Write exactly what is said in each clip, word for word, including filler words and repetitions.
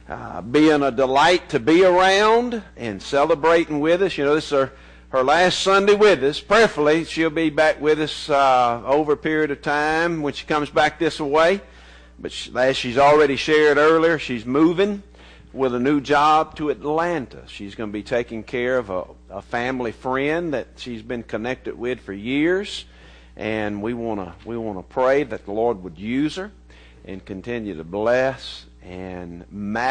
uh, being a delight to be around and celebrating with us. You know, this is her, her last Sunday with us. Prayerfully, she'll be back with us uh, over a period of time when she comes back this way. But she, as she's already shared earlier, she's moving with a new job to Atlanta. She's going to be taking care of a, a family friend that she's been connected with for years. And we want to we want to pray that the Lord would use her and continue to bless and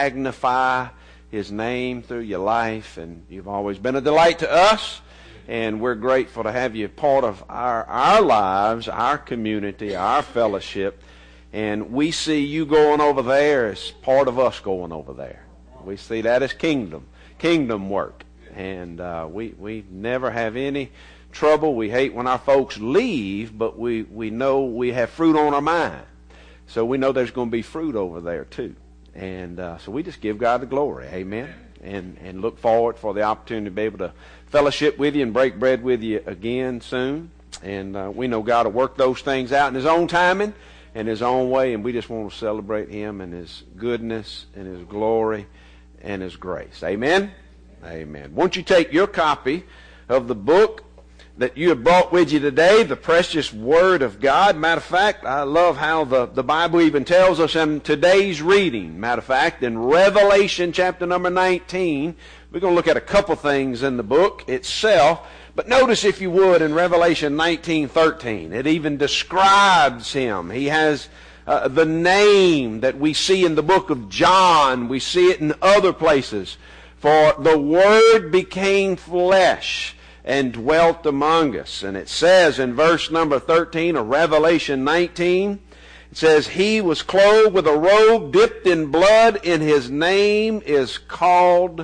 magnify His name through your life. And you've always been a delight to us, and we're grateful to have you part of our, our lives, our community, our fellowship. And we see you going over there as part of us going over there. We see that as kingdom, kingdom work. And uh, we, we never have any trouble. We hate when our folks leave, but we, we know we have fruit on our mind. So we know there's going to be fruit over there too. And uh, so we just give God the glory. Amen. And and look forward for the opportunity to be able to fellowship with you and break bread with you again soon. And uh, we know God will work those things out in His own timing and His own way. And we just want to celebrate Him and His goodness and His glory and His grace. Amen. Amen. Won't you take your copy of the book that you have brought with you today, the precious Word of God. Matter of fact, I love how the, the Bible even tells us in today's reading. Matter of fact, in Revelation chapter number nineteen, we're going to look at a couple things in the book itself. But notice, if you would, in Revelation nineteen thirteen, it even describes Him. He has uh, the name that we see in the book of John. We see it in other places. For the Word became flesh and dwelt among us. And it says in verse number thirteen of Revelation nineteen, it says, He was clothed with a robe dipped in blood, and His name is called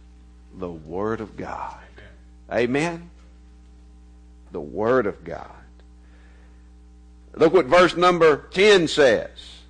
the Word of God. Amen? The Word of God. Look what verse number ten says.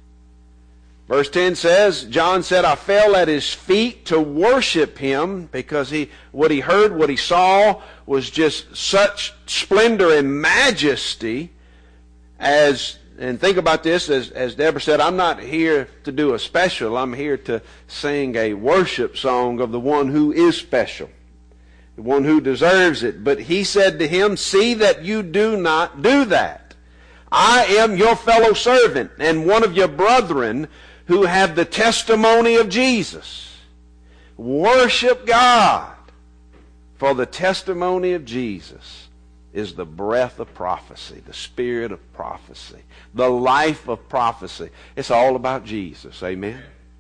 Verse ten says, John said, I fell at His feet to worship Him, because he, what he heard, what he saw was just such splendor and majesty as, and think about this, as, as Deborah said, I'm not here to do a special. I'm here to sing a worship song of the one who is special, the one who deserves it. But he said to him, see that you do not do that. I am your fellow servant and one of your brethren who have the testimony of Jesus. Worship God, for the testimony of Jesus is the breath of prophecy, the spirit of prophecy, the life of prophecy. It's all about Jesus. Amen.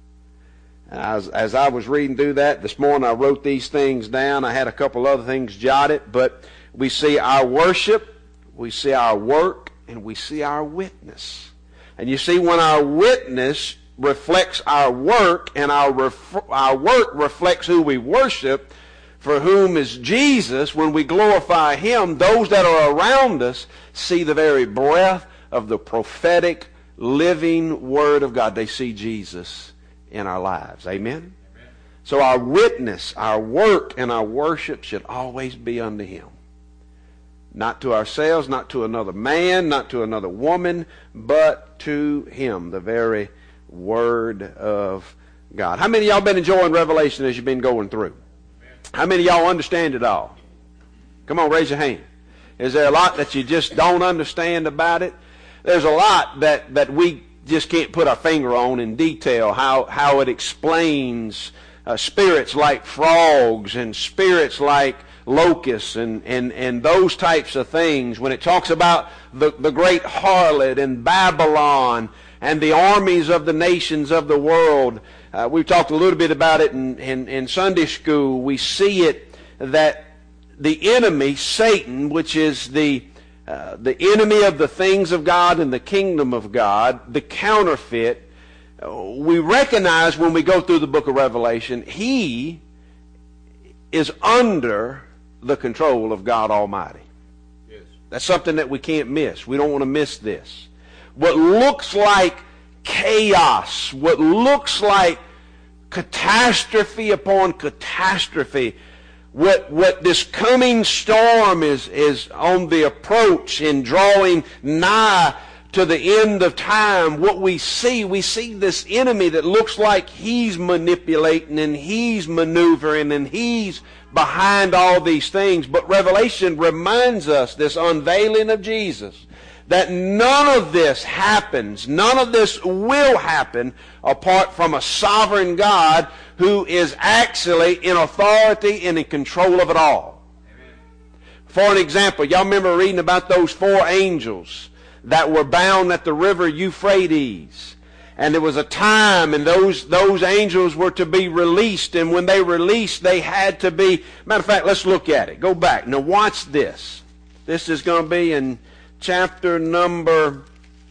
As, as I was reading through that this morning, I wrote these things down. I had a couple other things jotted, but we see our worship, we see our work, and we see our witness. And you see, when our witness reflects our work, and our ref- our work reflects who we worship, for whom is Jesus, when we glorify Him, those that are around us see the very breath of the prophetic, living Word of God. They see Jesus in our lives. Amen? Amen. So our witness, our work, and our worship should always be unto Him. Not to ourselves, not to another man, not to another woman, but to Him, the very Word of God. How many of y'all been enjoying Revelation as you've been going through? How many of y'all understand it all? Come on, raise your hand. Is there a lot that you just don't understand about it? There's a lot that, that we just can't put our finger on in detail, how, how it explains uh, spirits like frogs and spirits like locusts and, and, and those types of things. When it talks about the, the great harlot and Babylon and the armies of the nations of the world. Uh, we've talked a little bit about it in, in, in Sunday school. We see it that the enemy, Satan, which is the, uh, the enemy of the things of God and the kingdom of God, the counterfeit, uh, we recognize when we go through the book of Revelation, he is under the control of God Almighty. Yes. That's something that we can't miss. We don't want to miss this. What looks like chaos, what looks like catastrophe upon catastrophe, what what this coming storm is, is on the approach and drawing nigh to the end of time, what we see, we see this enemy that looks like he's manipulating and he's maneuvering and he's behind all these things. But Revelation reminds us, this unveiling of Jesus, that none of this happens, none of this will happen apart from a sovereign God who is actually in authority and in control of it all. Amen. For an example, y'all remember reading about those four angels that were bound at the river Euphrates. And there was a time, and those, those angels were to be released. And when they released, they had to be... Matter of fact, let's look at it. Go back. Now watch this. This is going to be in chapter number...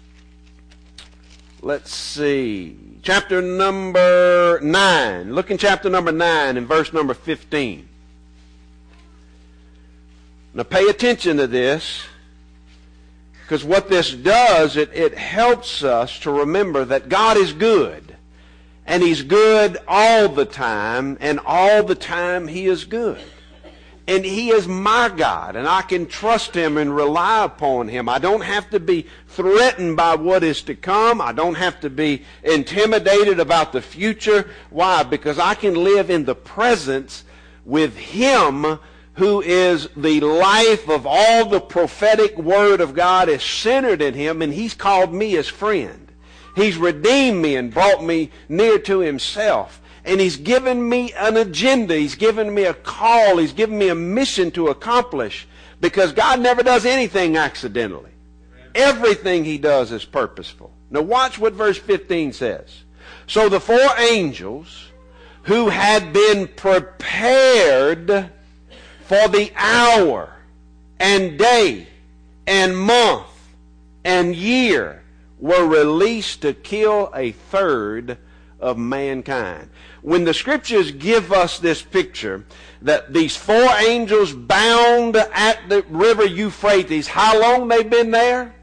Let's see. Chapter number nine. Look in chapter number nine and verse number fifteen. Now pay attention to this. Because what this does, it, it helps us to remember that God is good. And He's good all the time, and all the time He is good. And He is my God, and I can trust Him and rely upon Him. I don't have to be threatened by what is to come. I don't have to be intimidated about the future. Why? Because I can live in the presence with Him who is the life of all. The prophetic word of God is centered in Him, and He's called me His friend. He's redeemed me and brought me near to Himself. And He's given me an agenda. He's given me a call. He's given me a mission to accomplish. Because God never does anything accidentally. Everything He does is purposeful. Now watch what verse fifteen says. So the four angels who had been prepared for the hour and day and month and year were released to kill a third of mankind. When the Scriptures give us this picture that these four angels bound at the river Euphrates, how long they've been there,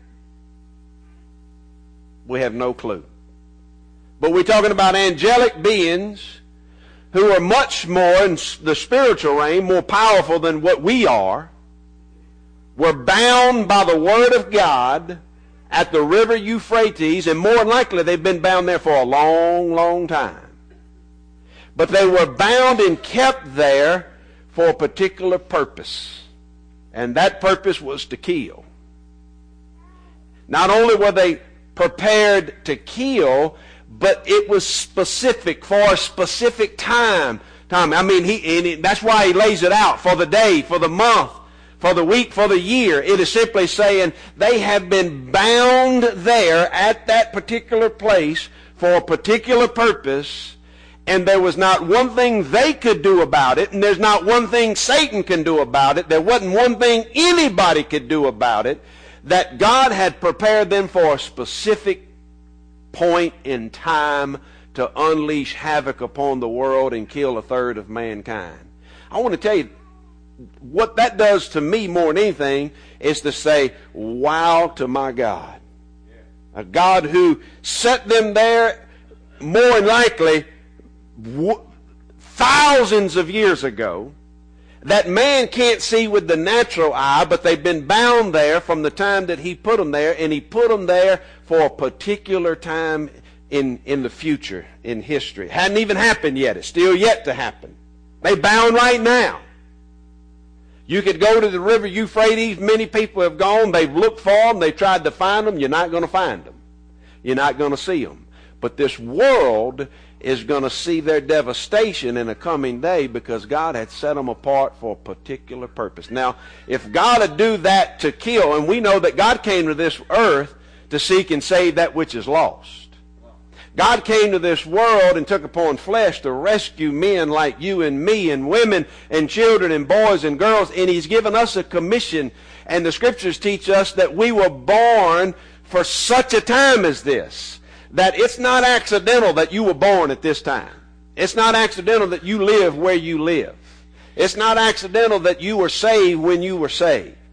we have no clue. But we're talking about angelic beings who are much more in the spiritual realm, more powerful than what we are, were bound by the Word of God at the river Euphrates, and more than likely they've been bound there for a long, long time. But they were bound and kept there for a particular purpose, and that purpose was to kill. Not only were they prepared to kill, but it was specific for a specific time. Time. I mean, he, and it, that's why he lays it out for the day, for the month, for the week, for the year. It is simply saying they have been bound there at that particular place for a particular purpose, and there was not one thing they could do about it, and there's not one thing Satan can do about it. There wasn't one thing anybody could do about it, that God had prepared them for a specific point in time to unleash havoc upon the world and kill a third of mankind. I want to tell you, what that does to me more than anything is to say, wow to my God. A God who set them there more than likely w- thousands of years ago, that man can't see with the natural eye, but they've been bound there from the time that He put them there, and He put them there for a particular time in, in the future, in history. It hadn't even happened yet. It's still yet to happen. They're bound right now. You could go to the river Euphrates. Many people have gone. They've looked for them. They've tried to find them. You're not going to find them. You're not going to see them. But this world is going to see their devastation in a coming day because God had set them apart for a particular purpose. Now, if God would do that to kill, and we know that God came to this earth to seek and save that which is lost. God came to this world and took upon flesh to rescue men like you and me, and women and children and boys and girls, and He's given us a commission. And the Scriptures teach us that we were born for such a time as this. That it's not accidental that you were born at this time. It's not accidental that you live where you live. It's not accidental that you were saved when you were saved.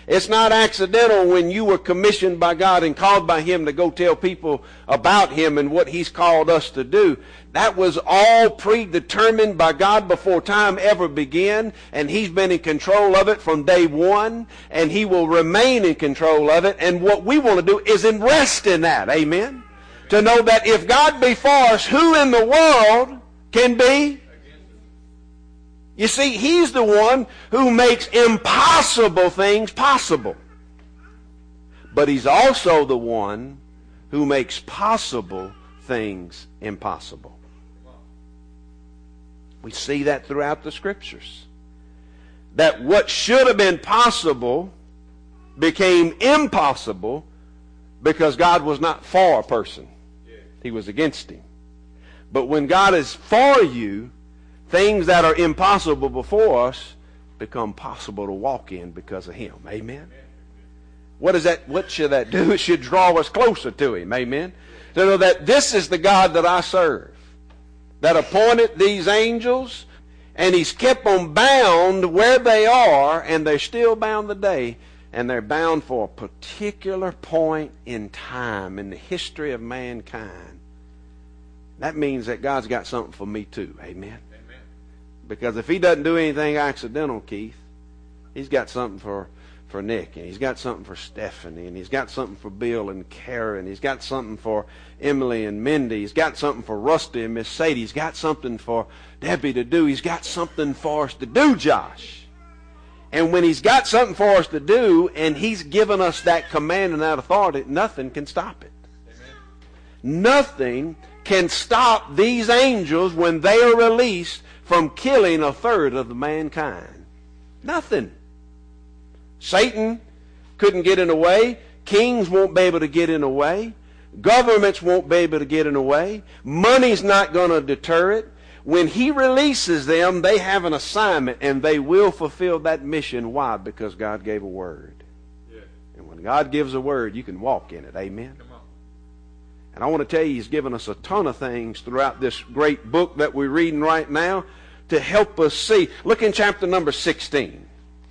It's not accidental when you were commissioned by God and called by Him to go tell people about Him and what He's called us to do. That was all predetermined by God before time ever began, and He's been in control of it from day one, and He will remain in control of it. And what we want to do is rest in that. Amen? To know that if God be for us, who in the world can be? You see, He's the one who makes impossible things possible. But He's also the one who makes possible things impossible. We see that throughout the Scriptures. That what should have been possible became impossible because God was not for a person. He was against him. But when God is for you, things that are impossible before us become possible to walk in because of Him. Amen? What is that? What should that do? It should draw us closer to Him. Amen? To know that this is the God that I serve, that appointed these angels, and He's kept them bound where they are, and they're still bound today, and they're bound for a particular point in time in the history of mankind. That means that God's got something for me too. Amen? Because if He doesn't do anything accidental, Keith, He's got something for, for Nick, and He's got something for Stephanie, and He's got something for Bill and Karen, He's got something for Emily and Mindy, He's got something for Rusty and Miss Sadie, He's got something for Debbie to do, He's got something for us to do, Josh. And when He's got something for us to do, and He's given us that command and that authority, nothing can stop it. Amen. Nothing can stop these angels when they are released from killing a third of the mankind. Nothing. Satan couldn't get in the way. Kings won't be able to get in the way. Governments won't be able to get in the way. Money's not going to deter it. When He releases them, they have an assignment, and they will fulfill that mission. Why? Because God gave a word. Yeah. And when God gives a word, you can walk in it. Amen? Come on. And I want to tell you, He's given us a ton of things throughout this great book that we're reading right now to help us see. Look in chapter number sixteen.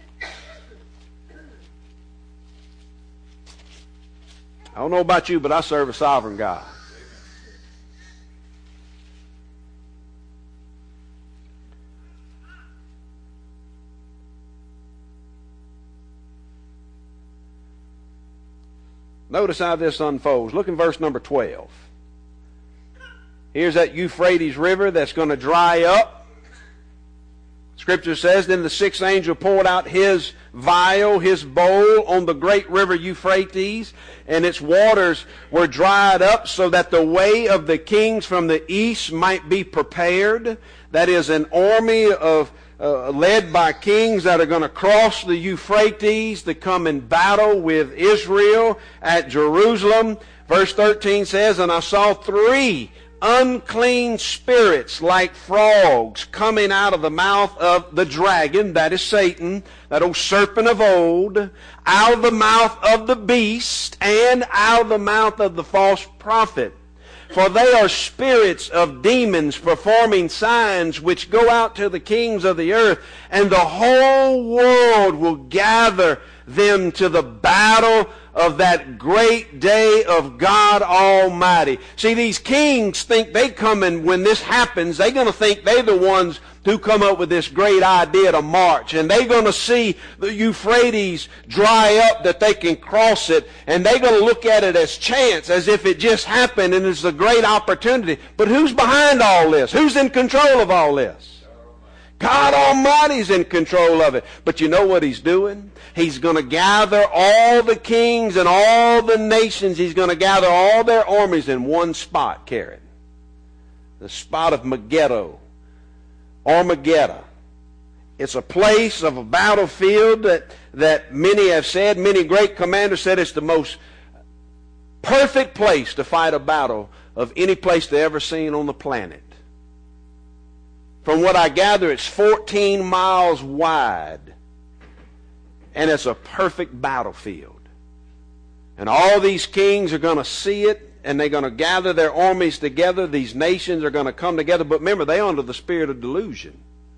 I don't know about you, but I serve a sovereign God. Notice how this unfolds. Look in verse number twelve. Here's that Euphrates River that's going to dry up. Scripture says, then the sixth angel poured out his vial, his bowl, on the great river Euphrates, and its waters were dried up so that the way of the kings from the east might be prepared. That is, an army of uh, led by kings that are going to cross the Euphrates to come in battle with Israel at Jerusalem. Verse thirteen says, and I saw three unclean spirits like frogs coming out of the mouth of the dragon, that is Satan, that old serpent of old, out of the mouth of the beast, and out of the mouth of the false prophet. For they are spirits of demons performing signs which go out to the kings of the earth, and the whole world will gather them to the battle of that great day of God Almighty. See, these kings think they come in, when this happens, they're going to think they're the ones who come up with this great idea to march. And they're going to see the Euphrates dry up, that they can cross it. And they're going to look at it as chance, as if it just happened and it's a great opportunity. But who's behind all this? Who's in control of all this? God Almighty's in control of it. But you know what He's doing? He's going to gather all the kings and all the nations. He's going to gather all their armies in one spot, Karen. The spot of Megiddo. Armageddon. It's a place of a battlefield that, that many have said, many great commanders said it's the most perfect place to fight a battle of any place they ever seen on the planet. From what I gather, it's fourteen miles wide. And it's a perfect battlefield. And all these kings are going to see it, and they're going to gather their armies together. These nations are going to come together. But remember, they're under the spirit of delusion.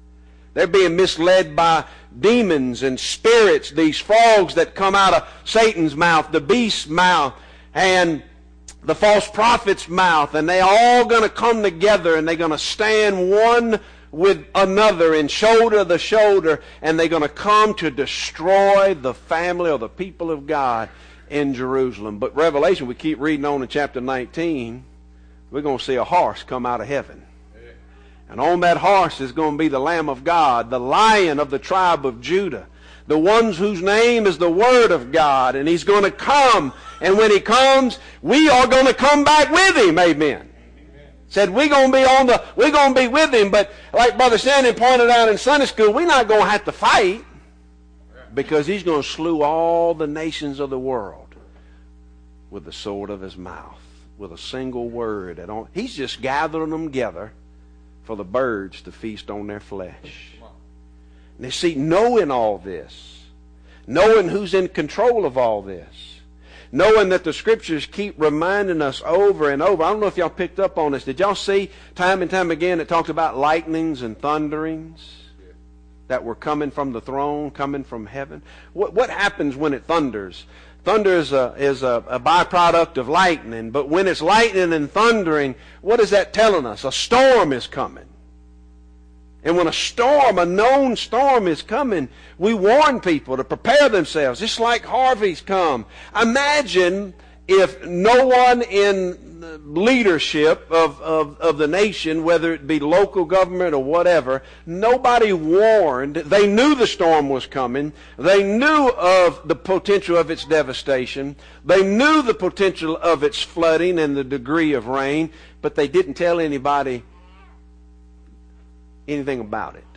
They're being misled by demons and spirits, these frogs that come out of Satan's mouth, the beast's mouth, and the false prophet's mouth. And they're all going to come together, and they're going to stand one with another and shoulder to shoulder, and they're going to come to destroy the family or the people of God in Jerusalem. But Revelation, we keep reading on in chapter nineteen, we're going to see a horse come out of heaven. And on that horse is going to be the Lamb of God, the Lion of the tribe of Judah, the ones whose name is the Word of God. And he's going to come, and when he comes, we are going to come back with him. Amen. Said we're going to be on the, we're going to be with him, but like Brother Shannon pointed out in Sunday school, we're not going to have to fight, because he's going to slew all the nations of the world with the sword of his mouth, with a single word. And he's just gathering them together for the birds to feast on their flesh. And they see, knowing all this, knowing who's in control of all this, knowing that the Scriptures keep reminding us over and over. I don't know if y'all picked up on this. Did y'all see time and time again it talked about lightnings and thunderings that were coming from the throne, coming from heaven? What, what happens when it thunders? Thunder is, a, is a, a byproduct of lightning, but when it's lightning and thundering, what is that telling us? A storm is coming. And when a storm, a known storm is coming, we warn people to prepare themselves, just like Harvey's come. Imagine if no one in leadership of, of, of the nation, whether it be local government or whatever, nobody warned. They knew the storm was coming. They knew of the potential of its devastation. They knew the potential of its flooding and the degree of rain, but they didn't tell anybody anything about it.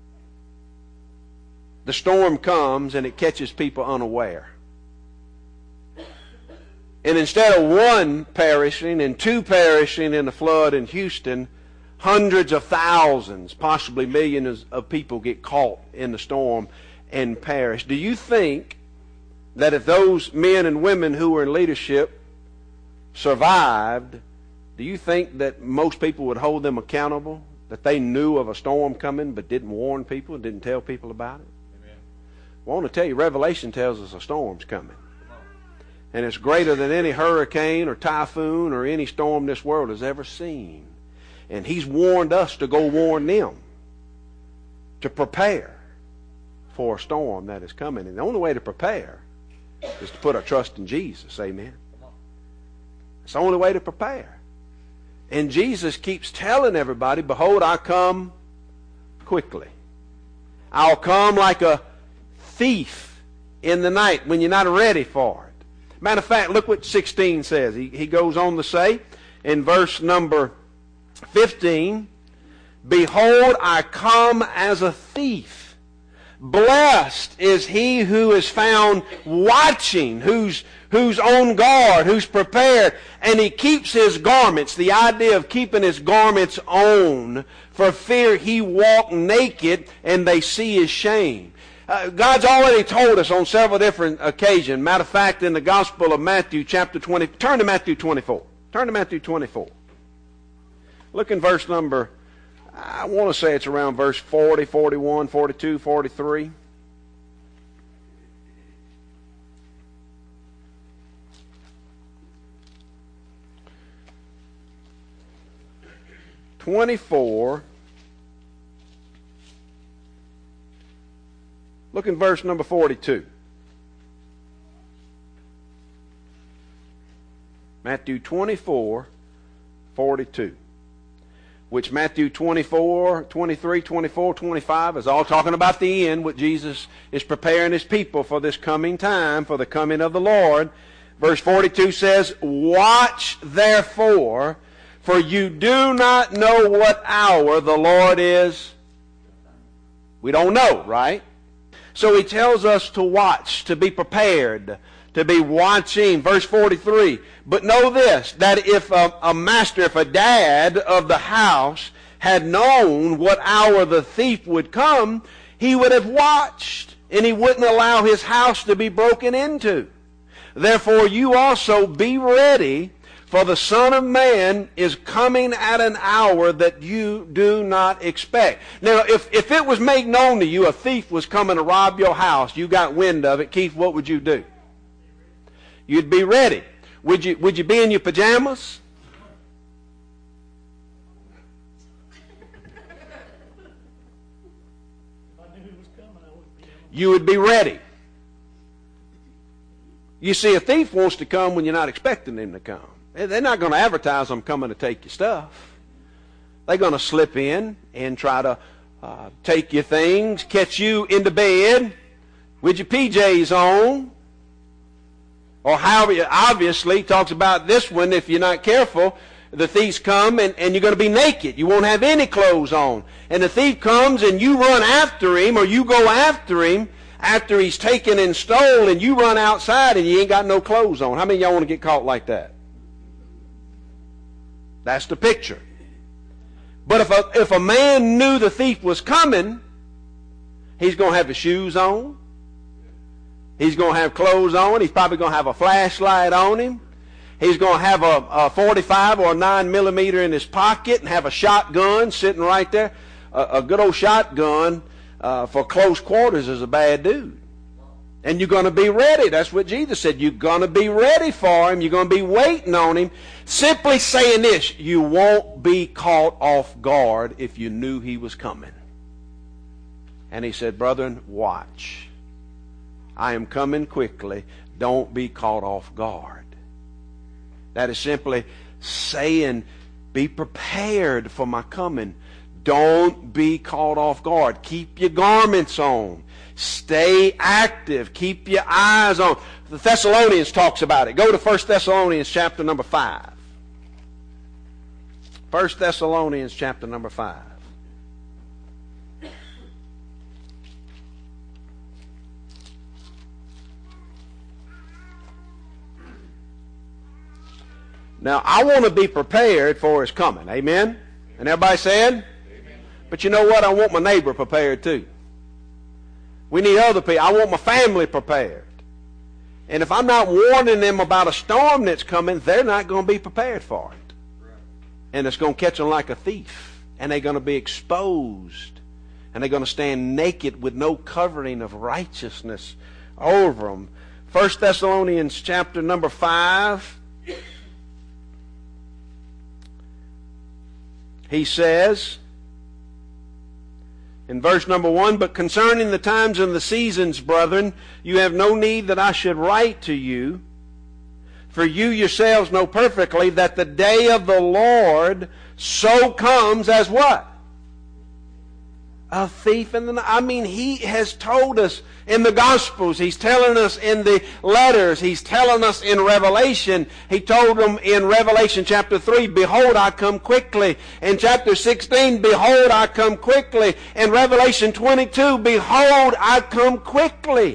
The storm comes and it catches people unaware. And instead of one perishing and two perishing in the flood in Houston, hundreds of thousands, possibly millions of people get caught in the storm and perish. Do you think that if those men and women who were in leadership survived, do you think that most people would hold them accountable? That they knew of a storm coming but didn't warn people and didn't tell people about it? Amen. Well, I want to tell you, Revelation tells us a storm's coming. And it's greater than any hurricane or typhoon or any storm this world has ever seen. And he's warned us to go warn them, to prepare for a storm that is coming. And the only way to prepare is to put our trust in Jesus. Amen. It's the only way to prepare. And Jesus keeps telling everybody, behold, I come quickly. I'll come like a thief in the night when you're not ready for it. Matter of fact, look what sixteen says. He, he goes on to say in verse number fifteen, behold, I come as a thief. Blessed is he who is found watching, who's, who's on guard, who's prepared, and he keeps his garments, the idea of keeping his garments on, for fear he walk naked and they see his shame. Uh, God's already told us on several different occasions. Matter of fact, in the Gospel of Matthew chapter twenty, turn to Matthew twenty-four. Turn to Matthew twenty-four. Look in verse number, I want to say it's around verse forty, forty-one, forty-two, forty-three. twenty-four. Look in verse number forty-two. Matthew twenty-four, forty-two. Which Matthew twenty-four, twenty-three, twenty-four, twenty-five is all talking about the end, what Jesus is preparing his people for this coming time, for the coming of the Lord. Verse forty-two says, watch therefore, for you do not know what hour the Lord is. We don't know, right? So he tells us to watch, to be prepared, to be watching. Verse forty-three, but know this, that if a, a master, if a dad of the house had known what hour the thief would come, he would have watched, and he wouldn't allow his house to be broken into. Therefore you also be ready, For the Son of Man is coming at an hour that you do not expect. Now, if, if it was made known to you a thief was coming to rob your house, you got wind of it, Keith, what would you do? You'd be ready. Would you, would you be in your pajamas? You would be ready. You see, a thief wants to come when you're not expecting him to come. They're not going to advertise them coming to take your stuff. They're going to slip in and try to uh, take your things, catch you into bed with your P Js on. Or however, obviously, talks about this one, if you're not careful, the thieves come and, and you're going to be naked. You won't have any clothes on. And the thief comes and you run after him, or you go after him after he's taken and stole, and you run outside and you ain't got no clothes on. How many of y'all want to get caught like that? That's the picture. But if a, if a man knew the thief was coming, he's going to have his shoes on. He's going to have clothes on. He's probably going to have a flashlight on him. He's going to have a, a forty-five or a nine millimeter in his pocket and have a shotgun sitting right there. A, a good old shotgun uh, for close quarters is a bad dude. And you're going to be ready. That's what Jesus said. You're going to be ready for him. You're going to be waiting on him. Simply saying this, you won't be caught off guard if you knew he was coming. And he said, brethren, watch. I am coming quickly. Don't be caught off guard. That is simply saying, be prepared for my coming. Don't be caught off guard. Keep your garments on. Stay active. Keep your eyes on. The Thessalonians talks about it. Go to First Thessalonians chapter number five. First Thessalonians chapter number five. Now, I want to be prepared for his coming. Amen? And everybody said? Amen. But you know what? I want my neighbor prepared too. We need other people. I want my family prepared. And if I'm not warning them about a storm that's coming, they're not going to be prepared for it. And it's going to catch them like a thief. And they're going to be exposed. And they're going to stand naked with no covering of righteousness over them. First Thessalonians chapter number five. He says, in verse number one, but concerning the times and the seasons, brethren, you have no need that I should write to you. For you yourselves know perfectly that the day of the Lord so comes as what? A thief in the night. I mean, he has told us in the Gospels. He's telling us in the letters. He's telling us in Revelation. He told them in Revelation chapter three, behold, I come quickly. In chapter sixteen, behold, I come quickly. In Revelation twenty-two, behold, I come quickly.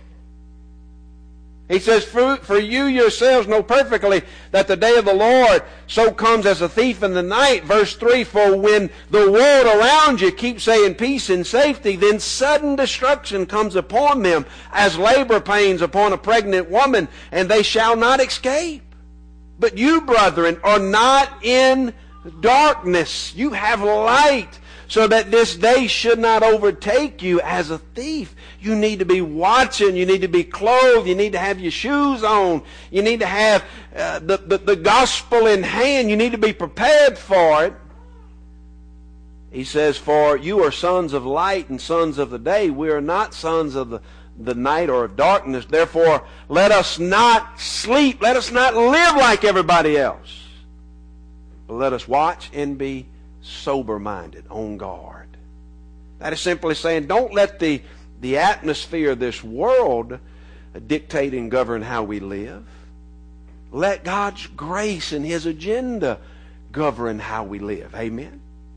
He says, for, for you yourselves know perfectly that the day of the Lord so comes as a thief in the night. Verse three, for when the world around you keeps saying peace and safety, then sudden destruction comes upon them as labor pains upon a pregnant woman, and they shall not escape. But you, brethren, are not in darkness. You have light, so that this day should not overtake you as a thief. You need to be watching. You need to be clothed. You need to have your shoes on. You need to have uh, the, the, the gospel in hand. You need to be prepared for it. He says, for you are sons of light and sons of the day. We are not sons of the, the night or of darkness. Therefore, let us not sleep. Let us not live like everybody else. But let us watch and be sober-minded, on guard. That is simply saying, don't let the, the atmosphere of this world dictate and govern how we live. Let God's grace and His agenda govern how we live. Amen?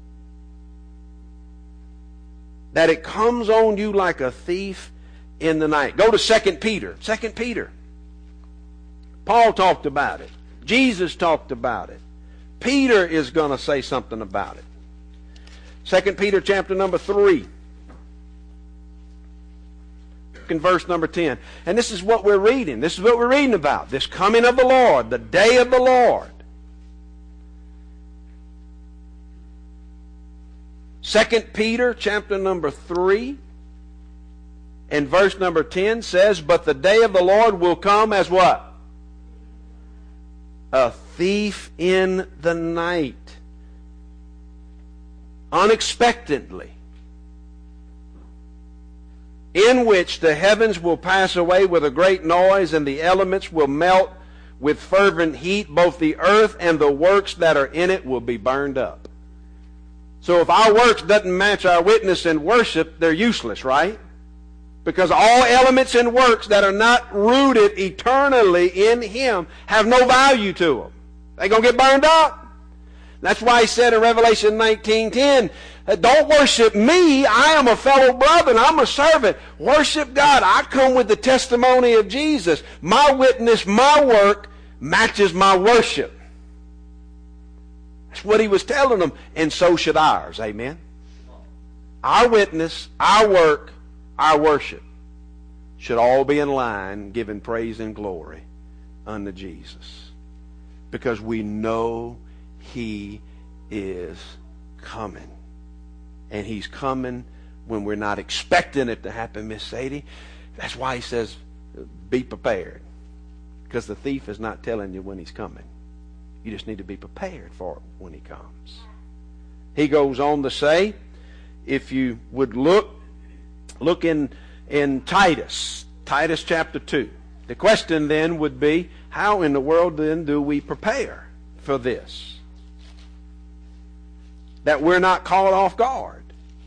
That it comes on you like a thief in the night. Go to Second Peter. Second Peter. Paul talked about it. Jesus talked about it. Peter is going to say something about it. Second Peter chapter number three. In verse number ten. And this is what we're reading. This is what we're reading about. This coming of the Lord. The day of the Lord. Second Peter chapter number three and verse number ten says, but the day of the Lord will come as what? A thief in the night. Unexpectedly. In which the heavens will pass away with a great noise, and the elements will melt with fervent heat. Both the earth and the works that are in it will be burned up. So if our works doesn't match our witness and worship, they're useless, right? Because all elements and works that are not rooted eternally in Him have no value to them. They're going to get burned up. That's why He said in Revelation nineteen ten, don't worship me. I am a fellow brother and I'm a servant. Worship God. I come with the testimony of Jesus. My witness, my work matches my worship. That's what He was telling them. And so should ours. Amen. Our witness, our work, our worship should all be in line giving praise and glory unto Jesus. Because we know He is coming. And He's coming when we're not expecting it to happen, Miss Sadie. That's why He says, be prepared. Because the thief is not telling you when he's coming. You just need to be prepared for it when he comes. He goes on to say, if you would look, look in, in Titus, Titus chapter two. The question then would be, how in the world then do we prepare for this? That we're not caught off guard.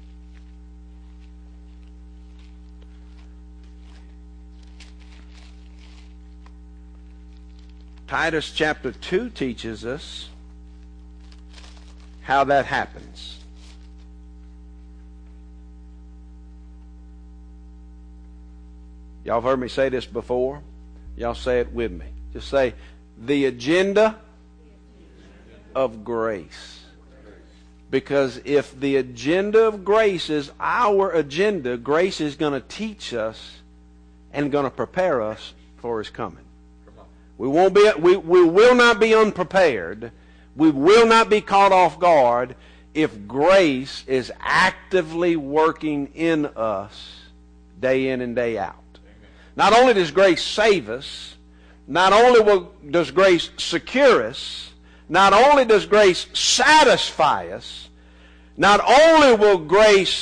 Titus chapter two teaches us how that happens. Y'all have heard me say this before. Y'all say it with me. Just say, the agenda of grace. Because if the agenda of grace is our agenda, grace is going to teach us and going to prepare us for His coming. We won't be, we, we will not be unprepared. We will not be caught off guard if grace is actively working in us day in and day out. Amen. Not only does grace save us, not only will, does grace secure us, not only does grace satisfy us, not only will grace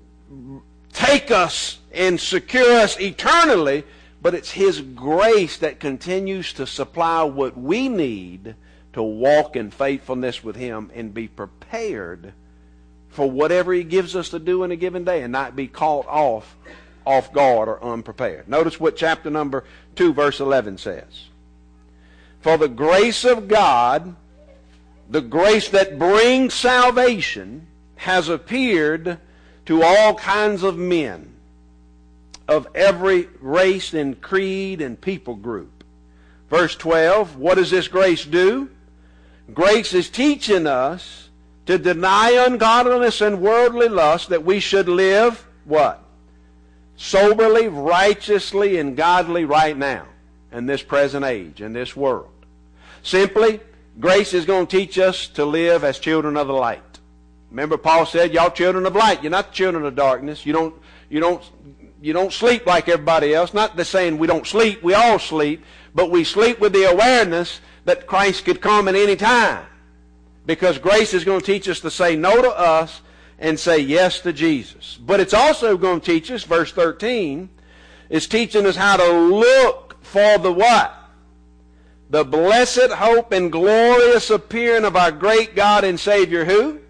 take us and secure us eternally, but it's His grace that continues to supply what we need to walk in faithfulness with Him and be prepared for whatever He gives us to do in a given day and not be caught off, off guard or unprepared. Notice what chapter number two, verse eleven says. For the grace of God, the grace that brings salvation, has appeared to all kinds of men of every race and creed and people group. Verse twelve, what does this grace do? Grace is teaching us to deny ungodliness and worldly lust, that we should live, what? Soberly, righteously, and godly right now, in this present age, in this world. Simply, grace is going to teach us to live as children of the light. Remember, Paul said, y'all children of light. You're not children of darkness. You don't, you don't, you don't sleep like everybody else. Not the saying we don't sleep. We all sleep. But we sleep with the awareness that Christ could come at any time. Because grace is going to teach us to say no to us and say yes to Jesus. But it's also going to teach us, verse thirteen, is teaching us how to look for the what? The blessed hope and glorious appearing of our great God and Savior, who?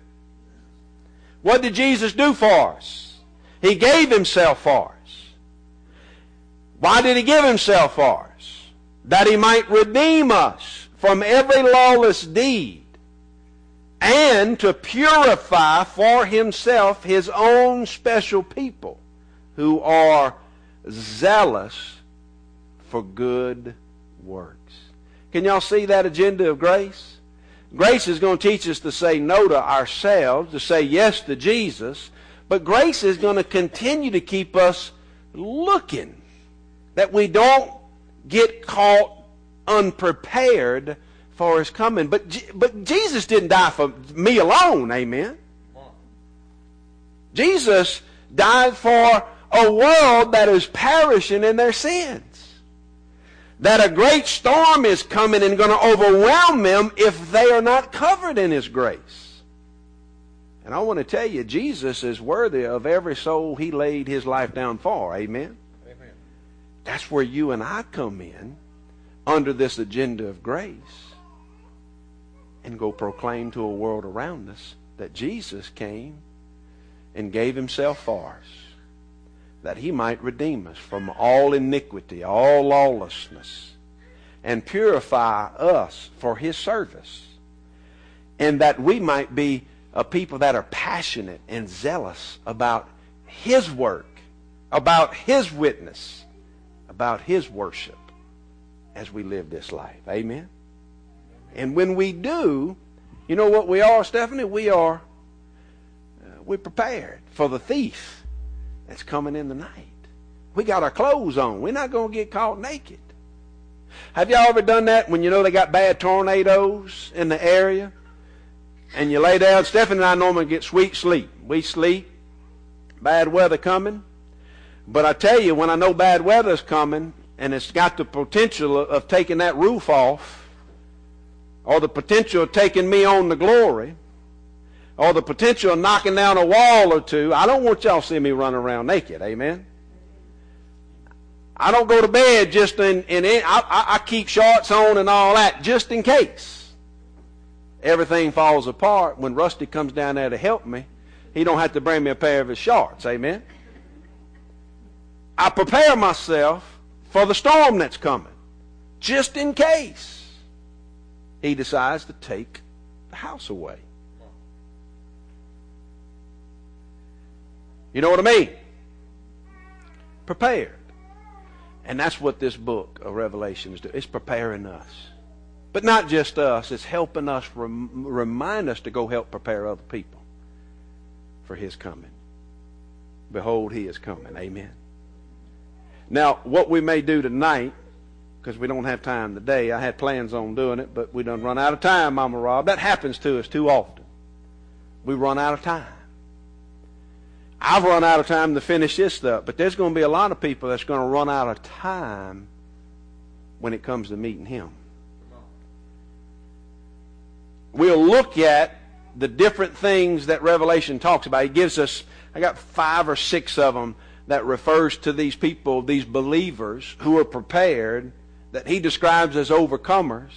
What did Jesus do for us? He gave Himself for us. Why did He give Himself for us? That He might redeem us from every lawless deed, and to purify for Himself His own special people, who are zealous for good works. Can y'all see that agenda of grace? Grace is going to teach us to say no to ourselves, to say yes to Jesus, but grace is going to continue to keep us looking, that we don't get caught unprepared for His coming. But, but Jesus didn't die for me alone, amen? Jesus died for a world that is perishing in their sins. That a great storm is coming and going to overwhelm them if they are not covered in His grace. And I want to tell you, Jesus is worthy of every soul He laid His life down for. Amen? Amen. That's where you and I come in under this agenda of grace and go proclaim to a world around us that Jesus came and gave Himself for us, that He might redeem us from all iniquity, all lawlessness, and purify us for His service, and that we might be a people that are passionate and zealous about His work, about His witness, about His worship as we live this life. Amen? And when we do, you know what we are, Stephanie? We are, uh, we're prepared for the thief that's coming in the night. We got our clothes on. We're not going to get caught naked. Have y'all ever done that when you know they got bad tornadoes in the area? And you lay down. Stephanie and I normally get sweet sleep. We sleep. Bad weather coming. But I tell you, when I know bad weather's coming and it's got the potential of taking that roof off, or the potential of taking me on the glory, or the potential of knocking down a wall or two, I don't want y'all to see me run around naked. Amen? I don't go to bed just in, in, in I, I keep shorts on and all that just in case everything falls apart. When Rusty comes down there to help me, he don't have to bring me a pair of his shorts. Amen? I prepare myself for the storm that's coming just in case he decides to take the house away. You know what I mean? Prepared. And that's what this book of Revelation is doing. It's preparing us. But not just us. It's helping us, rem- remind us to go help prepare other people for His coming. Behold, He is coming. Amen. Now, what we may do tonight, because we don't have time today. I had plans on doing it, but we done run out of time, Mama Rob. That happens to us too often. We run out of time. I've run out of time to finish this stuff, but there's going to be a lot of people that's going to run out of time when it comes to meeting Him. We'll look at the different things that Revelation talks about. He gives us, I got five or six of them that refers to these people, these believers who are prepared, that he describes as overcomers.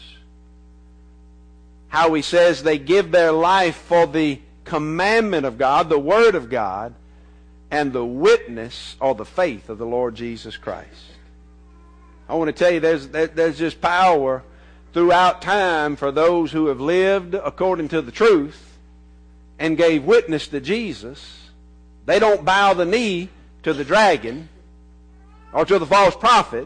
How he says they give their life for the commandment of God, the Word of God, and the witness or the faith of the Lord Jesus Christ. I want to tell you there's, there's just power throughout time for those who have lived according to the truth and gave witness to Jesus. They don't bow the knee to the dragon or to the false prophet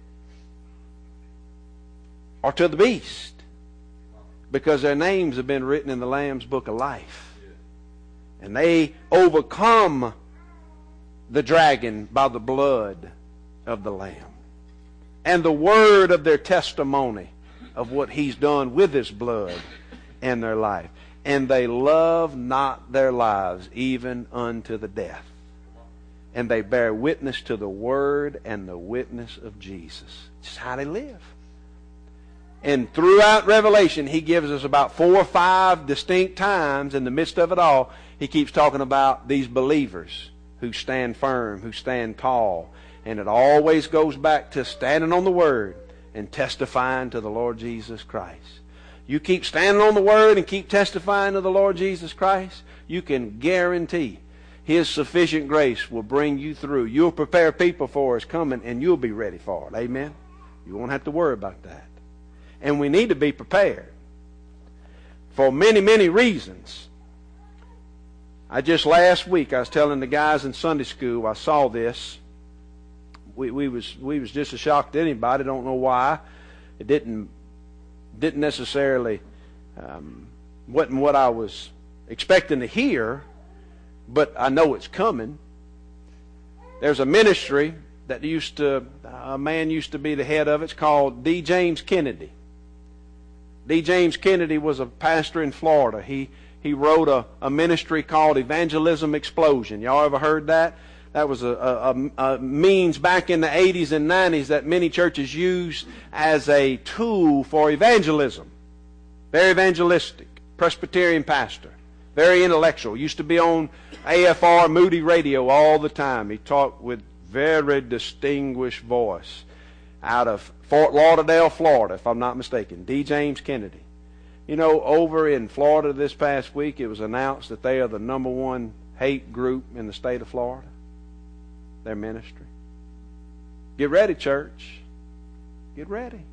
or to the beast, because their names have been written in the Lamb's book of life. And they overcome the dragon by the blood of the Lamb and the word of their testimony of what He's done with His blood and their life. And they love not their lives even unto the death. And they bear witness to the word and the witness of Jesus. It's how they live. And throughout Revelation, he gives us about four or five distinct times in the midst of it all, he keeps talking about these believers who stand firm, who stand tall. And it always goes back to standing on the Word and testifying to the Lord Jesus Christ. You keep standing on the Word and keep testifying to the Lord Jesus Christ, you can guarantee His sufficient grace will bring you through. You'll prepare people for His coming, and you'll be ready for it. Amen? You won't have to worry about that. And we need to be prepared for many, many reasons. I just last week, I was telling the guys in Sunday school, I saw this. We, we was we was just as shocked as anybody. Don't know why. It didn't didn't necessarily um, wasn't what I was expecting to hear, but I know it's coming. There's a ministry that used to a man used to be the head of. It's called D. James Kennedy. D. James Kennedy was a pastor in Florida. He he wrote a, a ministry called Evangelism Explosion. Y'all ever heard that? That was a, a, a means back in the eighties and nineties that many churches used as a tool for evangelism. Very evangelistic. Presbyterian pastor. Very intellectual. Used to be on A F R, Moody Radio, all the time. He talked with very distinguished voice out of Fort Lauderdale, Florida, if I'm not mistaken. D. James Kennedy. You know, over in Florida this past week, it was announced that they are the number one hate group in the state of Florida. Their ministry. Get ready, church. Get ready.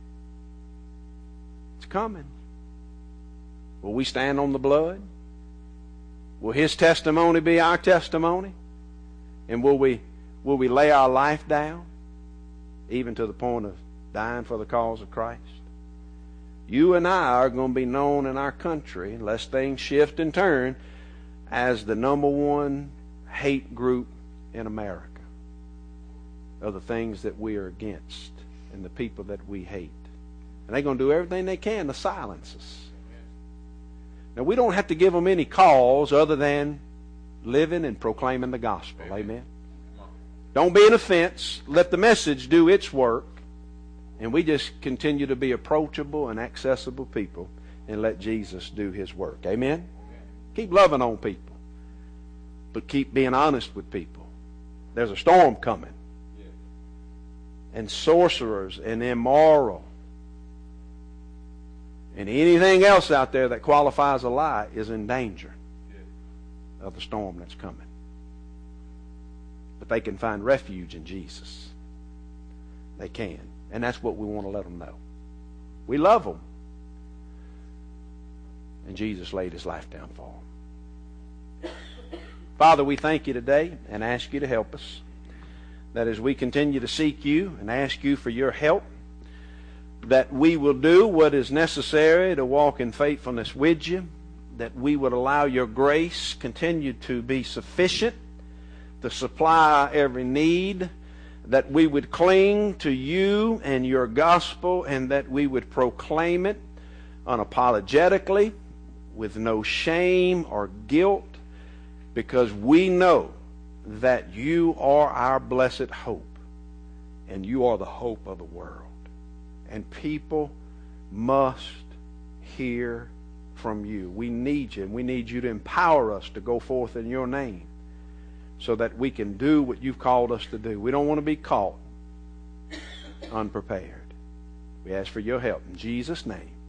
It's coming. Will we stand on the blood? Will his testimony be our testimony? And will we will we lay our life down, even to the point of dying for the cause of Christ? You and I are going to be known in our country, unless things shift and turn, as the number one hate group in America. Of the things that we are against and the people that we hate. And they're going to do everything they can to silence us. Now, we don't have to give them any cause other than living and proclaiming the gospel. Amen. Amen. Don't be an offense. Let the message do its work. And we just continue to be approachable and accessible people and let Jesus do his work. Amen? Amen. Keep loving on people. But keep being honest with people. There's a storm coming. Yeah. And sorcerers and immoral and anything else out there that qualifies a lie is in danger yeah. of the storm that's coming. But they can find refuge in Jesus. They can. And that's what we want to let them know. We love them. And Jesus laid his life down for them. Father, we thank you today and ask you to help us. That as we continue to seek you and ask you for your help, that we will do what is necessary to walk in faithfulness with you, that we would allow your grace continue to be sufficient to supply every need, that we would cling to you and your gospel, and that we would proclaim it unapologetically, with no shame or guilt, because we know that you are our blessed hope, and you are the hope of the world. And people must hear from you. We need you, and we need you to empower us to go forth in your name so that we can do what you've called us to do. We don't want to be caught unprepared. We ask for your help in Jesus' name.